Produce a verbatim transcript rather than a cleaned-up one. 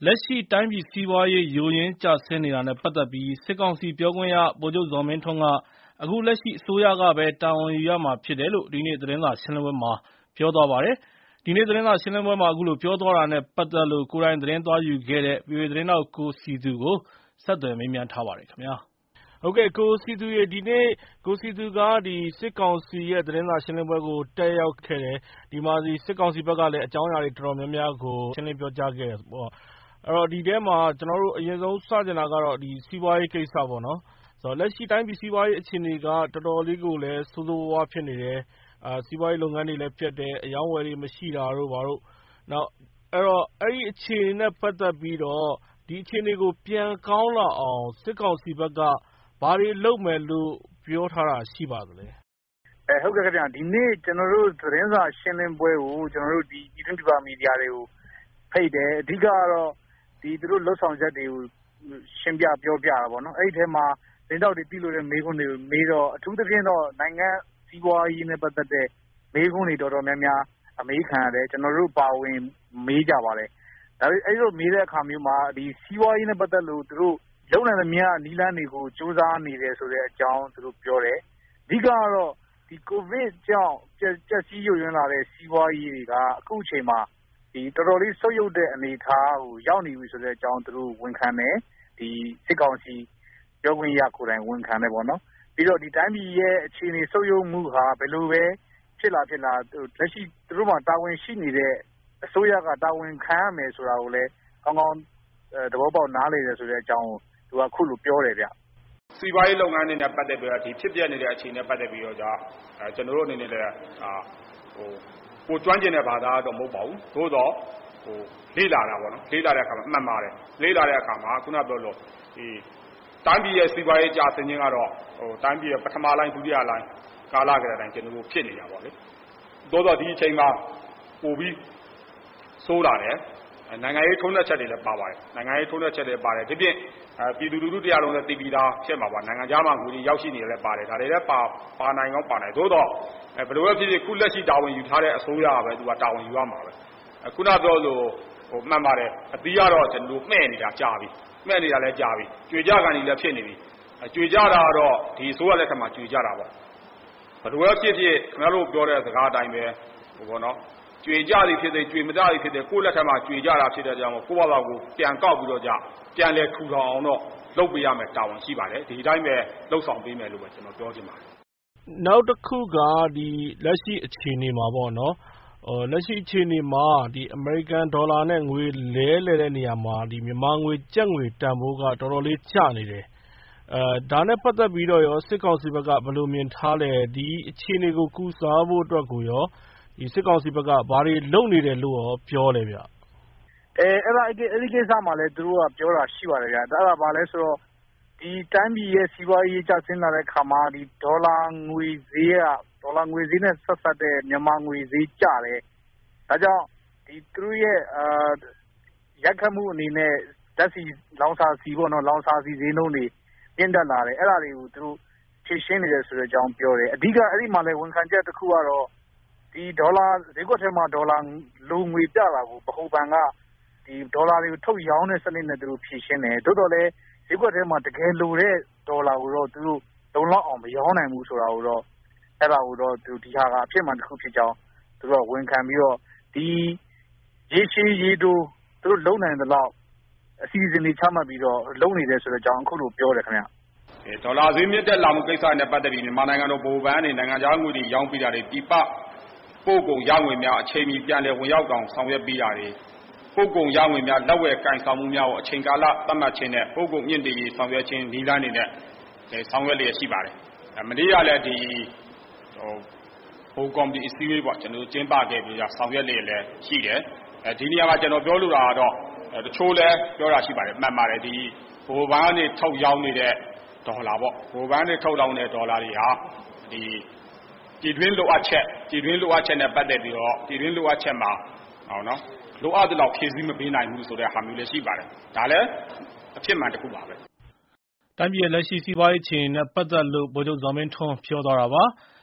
လက်ရှိတိုင်းပြည်စီးပွားရေးယိုယွင်းကျဆင်းနေတာနဲ့ပတ်သက်ပြီးစစ်ကောင်စီပြောခွင့်ရဗိုလ်ချုပ်ဇော်မင်းထွန်းကအခုလက်ရှိအစိုးရကပဲတာဝန်ယူရမှာဖြစ်တယ်လို့ဒီနေ့သတင်းစာရှင်းလင်းပွဲမှာပြောသွားပါတယ်။ဒီနေ့သတင်းစာရှင်းလင်းပွဲမှာအခုလိုပြောသွားတာနဲ့ပတ်သက်လို့ကိုယ်တိုင်သတင်းသွားယူခဲ့တဲ့ ဗီအိုအေ သတင်းထောက်ကိုစီသူကိုဆက်သွယ်မေးမြန်းထားပါတယ်ခင်ဗျာ။ဟုတ်ကဲ့ကိုစီသူရေဒီနေ့ကိုစီသူကဒီစစ်ကောင်စီရဲ့သတင်းစာရှင်းလင်းပွဲကိုတက်ရောက်ခဲ့တယ်။ဒီမှာဒီစစ်ကောင်စီဘက်ကလည်းအကြောင်းအရာတွေတော်တော်များများကိုရှင်းလင်းပြောကြားခဲ့တယ်ပေါ့။အဲ့တော့ဒီထဲမှာကျွန်တော်တို့အရင်ဆုံးစတင်တာကတော့ဒီစီးပွားရေးကိစ္စပေါ့နော်ဆိုတော့လက်ရှိတိုင်းပြည်စီးပွားရေးအခြေအနေကတော်တော်လေးကိုလည်းဆိုးဆိုးဝါးဖြစ်နေတယ်အာစီးပွားရေးလုပ်ငန်းတွေလည်းပြတ်တယ်အယောင်းဝယ်တွေမရှိတာတို့ဘာလို့နောက်အဲ့တော့အဲ့ဒီအခြေအနေနဲ့ပတ်သက်ပြီးတော့ဒီအခြေအနေကိုပြန်ကောင်းလာအောင်စစ်ကောင်စီဘက်ကဘာတွေလုပ်မယ်လို့ပြောထားတာရှိပါသလဲအဲဟုတ်ကဲ့ခင်ဗျာဒီနေ့ကျွန်တော်တို့သတင်းစာရှင်းလင်းပွဲကိုကျွန်တော်တို့ဒီပြည်တွင်းပြည်ပမီဒီယာတွေကိုဖိတ်တယ်အဓိကကတော့ဒီသူတို့လှုပ်ဆောင်ချက်တွေကိုရှင်းပြပြောပြတာပေါ့နော်အဲ့ဒီထဲမှာသတင်းတောက်တွေပြည်လို့တဲ့မေးခွန်းတွေကိုမေးတော့အထူးသဖြင့်တော့နိုင်ငံစီးပွားရေးနဲ့ပတ်သက်တဲ့မေးခွန်းတွေတော်တော်များများအမေးခံရတယ်ကျွန်တော်တို့ပါဝင်မေးကြပါတယ်ဒါပေမဲ့အဲ့လိုမေးတဲ့အခါမျိုးမှာဒီစီးပွားရေးနဲ့ပတ်သက်လို့သူတို့လုံနိုင်သမျှနီးလန်းတွေကိုစူးစမ်းနေတယ်ဆိုတဲ့အကြောင်းသူတို့ပြောတယ်အဓိကကတော့ဒီကိုဗစ်ကြောင့်ကျက်စီးရွရွန်းလာတဲ့စီးပွားရေးတွေကအခုအချိန်မှာဒီတော်တော်လေးဆုတ်ယုတ်တဲ့အနေအထားကိုရောက်နေပြီဆိုတဲ့အကြောင်းသူတို့ဝန်ခံတယ်ဒီစစ်ကောင်စီပြောခွင့်ရကိုယ်တိုင်ဝန်ခံတယ်ပေါ့နော်ပြီးတော့ဒီတိုင်းပြည်ရဲ့အခြေအနေဆုတ်ယုတ်မှုဟာဘယ်လိုပဲဖြစ်လာဖြစ်လာလက်ရှိသူတို့မှတာဝန်ရှိနေတဲ့အစိုးရကတာဝန်ခံရမယ်ဆိုတာကိုလည်းကောင်းကောင်းသဘောပေါက်နားလည်တယ်ဆိုတဲ့အကြောင်းကိုသူကခုလိုပြောတယ်ဗျစီးပွားရေးလုပ်ငန်းတွေနဲ့ပတ်သက်ပြီးတော့ဒီဖြစ်ပျက်နေတဲ့အခြေအနေနဲ့ပတ်သက်ပြီးတော့ကြာအဲကျွန်တော်တို့အနေနဲ့လည်းအာဟိုကိုကျွမ်းကျင်တဲ့ဘာသာတော့မဟုတ်ပါဘူးသို့တော့ဟိုလေးလာတာပေါ့နော်လေးလာတဲ့အခါမှာအမှန်ပါတယ်လေးလာတဲ့အခါမှာခုနပြောလို့ဒီတိုင်းပြည်ရဲ့စီးပွားရေးကြာဆင်းခြင်းကတော့ဟိုတိုင်းပြည်ရဲ့ပထမလိုင်းဒုတိယလိုင်းကာလကြတဲ့တိုင်းကျွန်တော်တို့ဖြစ်နေတာပေါ့လေသို့တော့ဒီအချိန်မှာပို့ပြီးဆိုးလာတယ်နိုင်ငံရေးထုံးသက်ချက်တွေလည်းပါပါတယ်နိုင်ငံရေးထုံးသက်ချက်တွေပါတယ်ဒီပြင်ပြည်သူလူထုတရားလုံးလည်းတည်ပြီးသားဖြစ်မှာပါနိုင်ငံခြားမှာငွေတွေရောက်ရှိနေတယ်လည်းပါတယ်ဒါတွေလည်းပါပါနိုင်ကောင်းပါနိုင်သို့တော့ဘယ်လိုပဲဖြစ်ဖြစ်ခုလက်ရှိတာဝန်ယူထားတဲ့အစိုးရကပဲသူကတာဝန်ယူရမှာပဲခုနပြောလို့ဟိုမှန်ပါတယ်အသီးကတော့ကျွန်တော်မှဲ့နေတာကြာပြီမှဲ့နေတာလည်းကြာပြီကြွေကြကန်ကြီးလည်းဖြစ်နေပြီကြွေကြတာကတော့ဒီအစိုးရလက်ထက်မှာကြွေကြတာပေါ့ဘယ်လိုပဲဖြစ်ဖြစ်ခင်ဗျားတို့ပြောတဲ့စကားအတိုင်းပဲဟိုပေါ့နော်ကြွေကြသည်ဖြစ်တဲ့ကြွေမကြသည်ဖြစ်တဲ့ကိုယ့်လက်ထက်မှာကြွေကြတာဖြစ်တဲ့ကြောင့်ကိုယ့်ဘာသာကိုပြန်ကောက်ပြီးတော့ကြပြန်လဲထူထောင်အောင်တော့လုပ်ပေးရမယ်တာဝန်ရှိပါတယ်ဒီတိုင်းပဲလှုပ်ဆောင်ပေးမယ်လို့ပဲကျွန်တော်ပြောချင်ပါတယ်နောက်တစ်ခုကဒီလက်ရှိအခြေအနေမှာပေါ့နော်ဟိုလက်ရှိအခြေအနေမှာဒီ American Dollar နဲ့ငွေလဲလဲတဲ့နေရာမှာဒီမြန်မာငွေကျပ်ငွေတန်ဖိုးကတော်တော်လေးကျနေတယ်အဲဒါနဲ့ပတ်သက်ပြီးတော့ရောစစ်ကောင်စီဘက်ကဘယ်လိုမြင်ထားလဲဒီအခြေအနေကိုကူစားဖို့အတွက်ကိုရောဒီစစ်ကောင်စီဘက်ကဘာတွေလုပ်နေတယ်လို့ရောပြောလဲဗျအဲအဲ့ဒါအဲ့ဒီကိစ္စမှာလည်းသူတို့ကပြောတာရှိပါတယ်ဗျာဒါကဘာလဲဆိုတော့ဒီတိုင်းပြည်ရဲ့စီးပွားရေးကျဆင်းလာတဲ့ခါမှာဒီဒေါ်လာငွေဈေးကဒေါ်လာငွေဈေးနဲ့ဆက်ဆက်တဲ့မြန်မာငွေဈေးကျတယ်ဒါကြောင့်ဒီသူတို့ရဲ့အာရက်ခတ်မှုအနေနဲ့ဓာတ်ဆီလောင်စာဆီပေါ့နော်လောင်စာဆီဈေးနှုန်းတွေပြင်းတက်လာတယ်အဲ့ဒါတွေကိုသူတို့ဖြည့်ရှင်းနေတယ်ဆိုတဲ့အကြောင်းပြောတယ်အဓိကအဲ့ဒီမှာလည်းဝန်ခံချက်တစ်ခုကတော့ဒီဒေါ်လာဈေးကွက်ထဲမှာဒေါ်လာလိုငွေပြတာကိုဗဟိုဘဏ်ကဒီဒေါ်လာတွေကိုထုတ်ရောင်းတဲ့စနစ်နဲ့သူတို့ဖြည့်ရှင်းတယ်တိုးတော်လည်းဈေးကွက်ထဲမှာတကယ်လိုတဲ့ဒေါ်လာကိုတော့သူတို့လုံလောက်အောင်မရောင်းနိုင်ဘူးဆိုတာကိုတော့အဲ့ဒါကိုတော့သူဒီဟာကအဖြစ်မှန်တစ်ခုဖြစ်ကြောင်းသူတို့ဝန်ခံပြီးတော့ဒီရေရှည်ရေတိုးသူတို့လုံနိုင်တဲ့လောက်အစီအစဉ်တွေချမှတ်ပြီးတော့လုံနေတယ်ဆိုတဲ့အကြောင်းအခုလိုပြောတယ်ခင်ဗျအဲဒေါ်လာဈေးမြင့်တက်လာမှုကိစ္စနဲ့ပတ်သက်ပြီးမြန်မာနိုင်ငံတော်ဗဟိုဘဏ်အနေနဲ့နိုင်ငံခြားငွေတွေရောင်းပေးတာတွေပြပပို့ကုန်ရငွေများအချိန်မီပြန်လည်ဝင်ရောက်အောင်ဆောင်ရွက်ပေးတာတွေပို့ကုန်ရငွေများလက်ဝယ်ကင်ဆောင်မှုများကိုအချိန်ကာလသတ်မှတ်ခြင်းနဲ့ပို့ကုန်မြင့်တင်ရေးဆောင်ရွက်ခြင်းနည်းလမ်းတွေနဲ့ဆောင်ရွက်လျက်ရှိပါတယ်။မနေ့ကလည်းဒီဟိုဟိုကော်မတီအစည်းအဝေးပေါ့ကျွန်တော်ကျင်းပခဲ့ပြီးတော့ဆောင်ရွက်လျက်လည်းရှိတယ်။အဲဒီနေရာမှာကျွန်တော်ပြောလိုတာကတော့တချို့လည်းပြောတာရှိပါတယ်မှန်ပါတယ်ဒီဟိုဘဏ်ကနေထုတ်ရောင်းနေတဲ့ဒေါ်လာပေါ့ဟိုဘဏ်ကနေထုတ်လောင်းတဲ့ဒေါ်လာတွေဟာဒီပြည်တွင်းလိုအပ်ချက်ပြည်တွင်းလိုအပ်ချက်နဲ့ပတ်သက်ပြီးတော့ပြည်တွင်းလိုအပ်ချက်မှာဟောနော်လိုအပ်တဲ့လောက်ဖြည့်ဆည်းမပေးနိုင်ဘူးဆိုတဲ့ဟာမျိုးလည်းရှိပါတယ်ဒါလည်းအဖြစ်မှန်တစ်ခုပါပဲတိုင်းပြည်ရဲ့လက်ရှိစီးပွားရေးအခြေအနေနဲ့ပတ်သက်လို့ဗိုလ်ချုပ်ဇော်မင်းထွန်းပြောသွားတာပါ